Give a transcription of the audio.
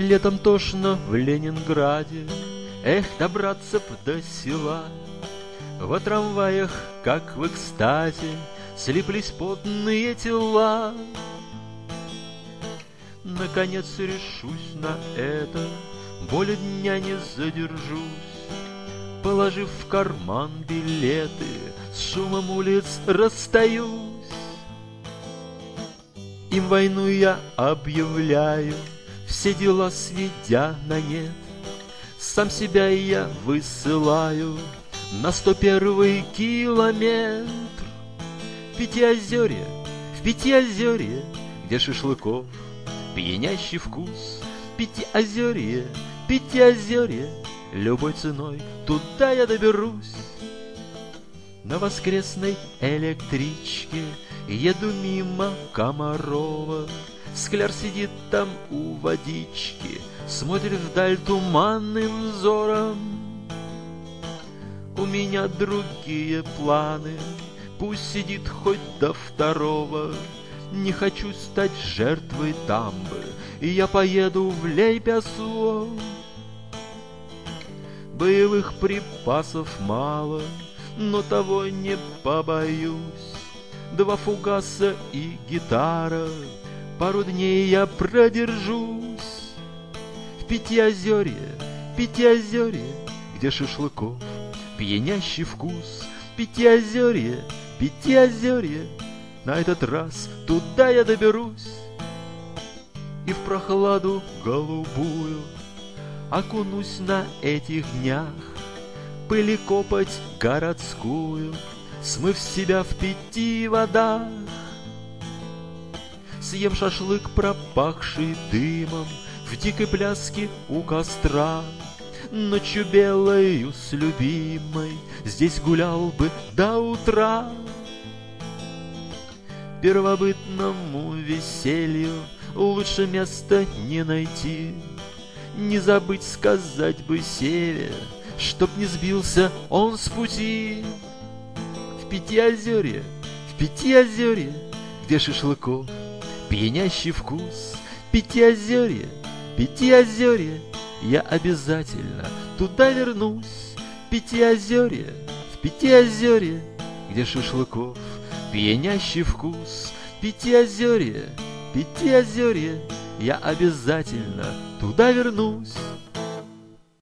Летом тошно в Ленинграде, эх, добраться б до села. Во трамваях, как в экстазе, слиплись потные тела. Наконец решусь на это, более дня не задержусь. Положив в карман билеты, с шумом улиц расстаюсь. Им войну я объявляю, все дела сведя на нет. Сам себя я высылаю на 101-й километр. Пятиозерье, в Пятиозерье, где шашлыков пьянящий вкус. Пятиозерье, Пятиозерье, любой ценой туда я доберусь. На воскресной электричке еду мимо Комарова. Скляр сидит там у водички, смотрит вдаль туманным взором. У меня другие планы, пусть сидит хоть до второго. Не хочу стать жертвой дамбы, и я поеду в Лейпясуо. Боевых припасов мало, но того не побоюсь. 2 фугаса и гитара, пару дней я продержусь. В Пятиозерье, Пятиозерье, где шашлыков пьянящий вкус. Пятиозерье, Пятиозерье, на этот раз туда я доберусь. И в прохладу голубую окунусь на этих днях, пыли копоть городскую, смыв себя в 5 водах. Съем шашлык, пропахший дымом, в дикой пляске у костра. Ночью белою с любимой здесь гулял бы до утра. Первобытному веселью лучше места не найти. Не забыть сказать бы Севе, чтоб не сбился он с пути. В Пятиозерье, в Пятиозерье, где шашлыков пьянящий вкус. Пятиозерье, Пятиозерье, я обязательно туда вернусь. Пятиозерье, в Пятиозерье, где шашлыков пьянящий вкус. Пятиозерье, Пятиозерье, я обязательно туда вернусь.